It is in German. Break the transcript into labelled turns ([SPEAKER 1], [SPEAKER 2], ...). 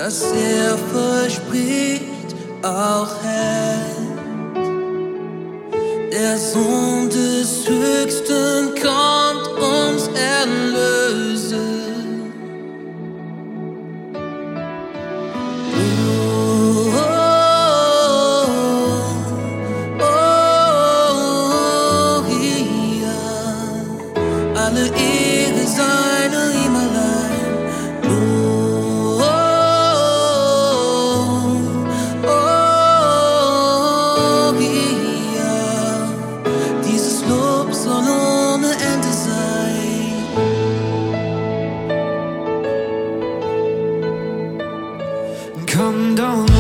[SPEAKER 1] was er verspricht, auch hält. Der Sohn des Höchsten kommt uns erlösen. Alle Ehre seiner ihm allein. Ja. Dieses Lob soll ohne Ende sein.
[SPEAKER 2] Come down.